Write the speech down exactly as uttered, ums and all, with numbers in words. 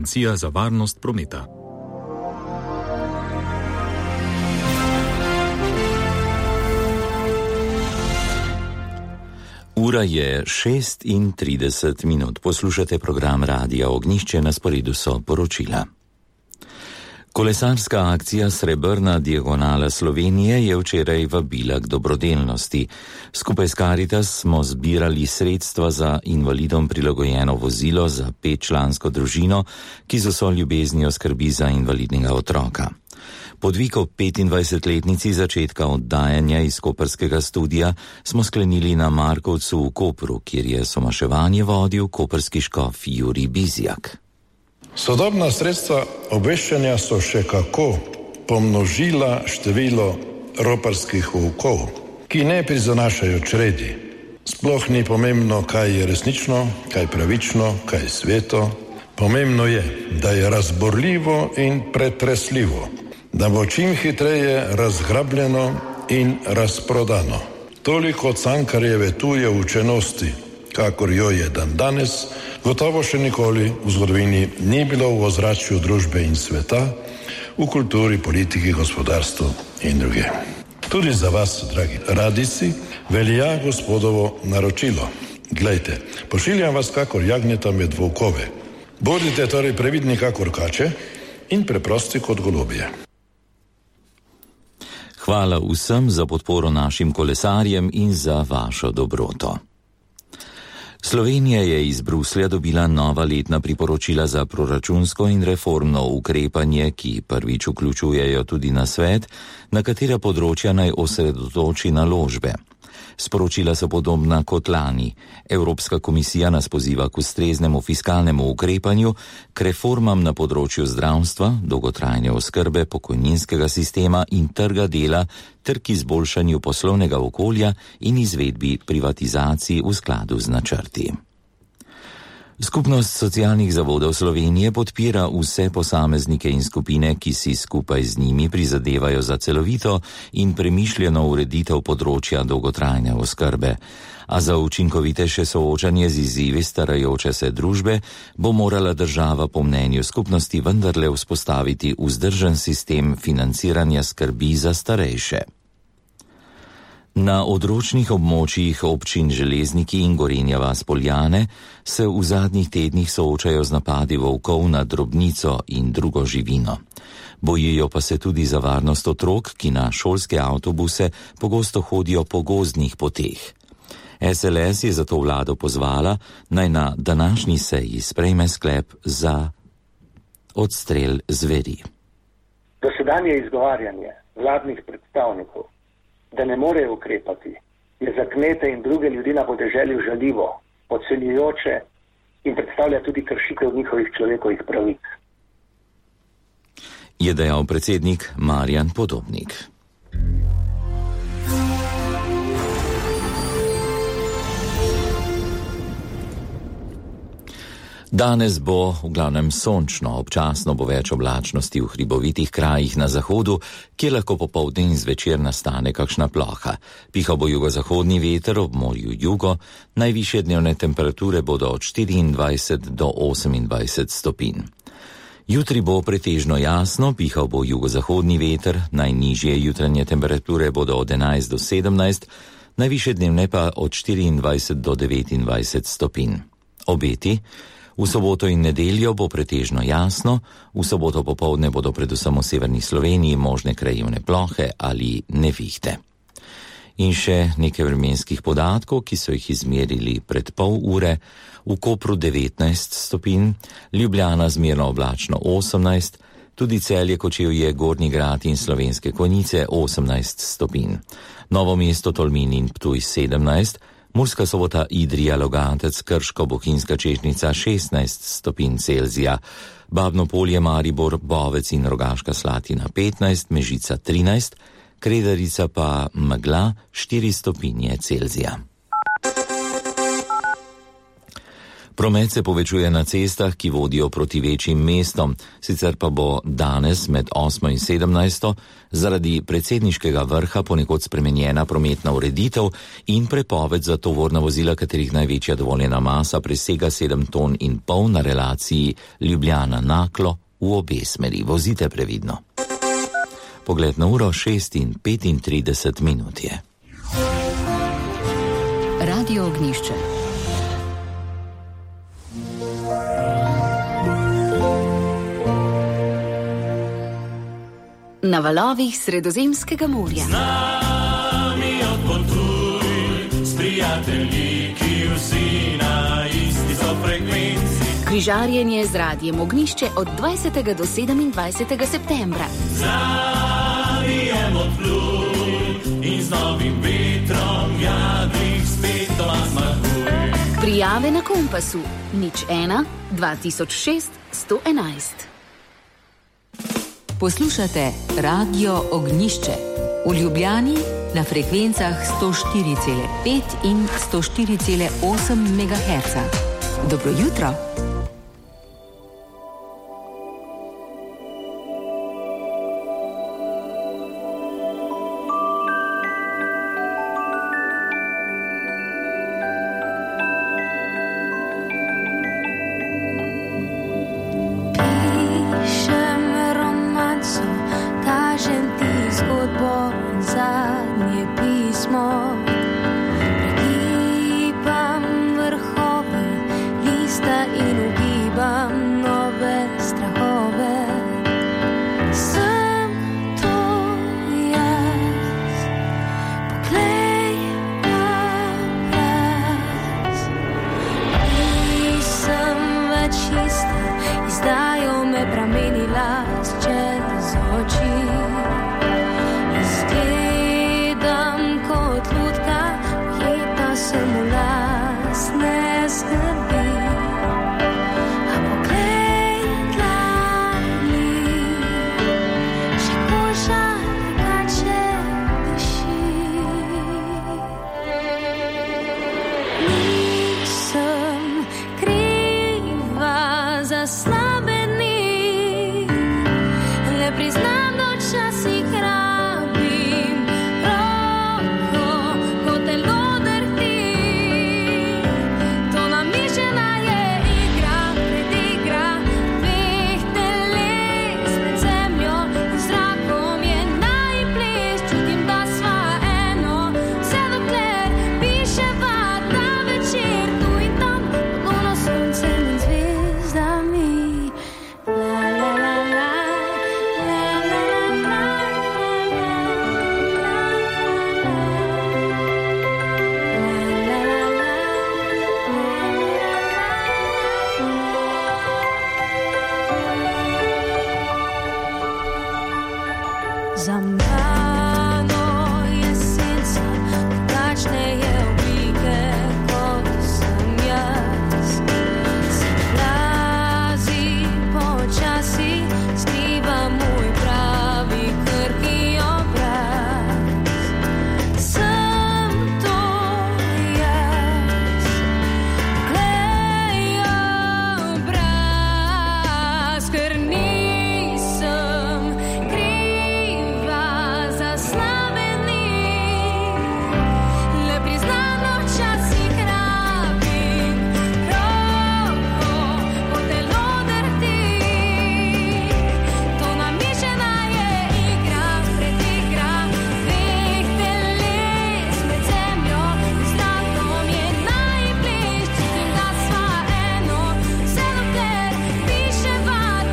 Agencija za varnost prometa. Ura je šest in trideset minut. Poslušate program Radia Ognjišče, na sporedu so poročila. Kolesarska akcija Srebrna diagonala Slovenije je včeraj vabila k dobrodelnosti. Skupaj s Karitas smo zbirali sredstva za invalidom prilagojeno vozilo za petčlansko družino, ki z vso ljubeznijo skrbi za invalidnega otroka. Podvig ob petindvajsetletnici začetka oddajanja iz koprskega studia smo sklenili na Markovcu v Kopru, kjer je somaševanje vodil koprski škof Jurij Bizjak. Sodobna sredstva obveščanja so še kako pomnožila število roparskih volkov, ki ne prizanašajo čredi. Sploh ni pomembno, kaj je resnično, kaj pravično, kaj sveto. Pomembno je, da je razborljivo in pretresljivo, da bo čim hitreje razgrabljeno in razprodano. Toliko Cankarjeve tuje učenosti, kakor jo je dan danes, gotovo še nikoli v zgodovini ni bilo v ozračju družbe in sveta, v kulturi, politiki, gospodarstvu in druge. Tudi za vas, dragi radijci, velja gospodovo naročilo. Glejte, pošiljam vas kakor jagnjeta med volkove. Bodite torej previdni kakor kače in preprosti kot golobje. Hvala vsem za podporo našim kolesarjem in za vašo dobroto. Slovenija je iz Bruslja dobila nova letna priporočila za proračunsko in reformno ukrepanje, ki prvič vključujejo tudi nasvet, na katera področja naj osredotoči naložbe. Sporočila so podobna kot lani. Evropska komisija nas poziva k ustreznemu fiskalnemu ukrepanju, k reformam na področju zdravstva, dolgotrajne oskrbe, pokojninskega sistema in trga dela ter k izboljšanju poslovnega okolja in izvedbi privatizacij v skladu z načrti. Skupnost socialnih zavodov Slovenije podpira vse posameznike in skupine, ki si skupaj z njimi prizadevajo za celovito in premišljeno ureditev področja dolgotrajne oskrbe. A za učinkovitejše soočanje z izzivi starajoče se družbe bo morala država po mnenju skupnosti vendarle vzpostaviti vzdržen sistem financiranja skrbi za starejše. Na odročnih območjih občin Železniki in Gorenja vas Poljane se v zadnjih tednih soočajo z napadi volkov na drobnico in drugo živino. Bojijo pa se tudi za varnost otrok, ki na šolske avtobuse pogosto hodijo po gozdnih poteh. S L S je zato vlado pozvala, naj na današnji seji sprejme sklep za odstrel zveri. Dosedanje izgovarjanje vladnih predstavnikov, da ne morejo ukrepati, je za kmete in druge ljudi na podeželju žaljivo, podcenjujoče in predstavlja tudi kršitev njihovih človekovih pravic. Je dejal predsednik Marjan Podobnik. Danes bo v glavnem sončno, občasno bo več oblačnosti v hribovitih krajih na zahodu, kjer lahko popoldne in zvečer nastane kakšna ploha. Pihal bo jugozahodni veter, ob morju jugo, najvišje dnevne temperature bodo od štiriindvajset do osemindvajset stopinj. Jutri bo pretežno jasno, pihal bo jugozahodni veter, najnižje jutranje temperature bodo od enajst do sedemnajst, najvišje dnevne pa od štiriindvajset do devetindvajset stopinj. Obeti: v soboto in nedeljo bo pretežno jasno, v soboto popoldne bodo predvsem v severni Sloveniji možne krajevne plohe ali nevihte. In še nekaj vremenskih podatkov, ki so jih izmerili pred pol ure. V Kopru devetnajst stopinj, Ljubljana zmerno oblačno osemnajst, tudi Celje, Kočevje, Gornji Grad in Slovenske Konjice osemnajst stopinj. Novo mesto, Tolmin in Ptuj sedemnajst, Murska Sobota, Idrija, Logatec, Krško, Bohinjska Češnica šestnajst stopinj Celzija, Babno Polje, Maribor, Bovec in Rogaška Slatina petnajst, Mežica trinajst, Kredarica pa megla štiri stopinje Celzija. Promet se povečuje na cestah, ki vodijo proti večjim mestom, sicer pa bo danes med osmo in sedemnajsto zaradi predsedniškega vrha ponekod spremenjena prometna ureditev in prepoved za tovorna vozila, katerih največja dovoljena masa presega sedem ton in pol na relaciji Ljubljana-Naklo v obe smeri. Vozite previdno. Pogled na uro šest in petintrideset minut je. Radio Ognjišče. Na valovih Sredozemskega morja. Z nami odpotuj, s prijatelji, ki vsi na isti so frekvenci. Križarjenje z Radijem Ognjišče od dvajsetega do sedemindvajsetega septembra. Z radijem odpluj in z novim vetrom jadrih spet doma zmahuj. Prijave na Kompasu nič ena dva tisoč šest sto enajst. Poslušate Radio Ognjišče v Ljubljani na frekvencah sto štiri cela pet in sto štiri cela osem megaherca. Dobro jutro. Za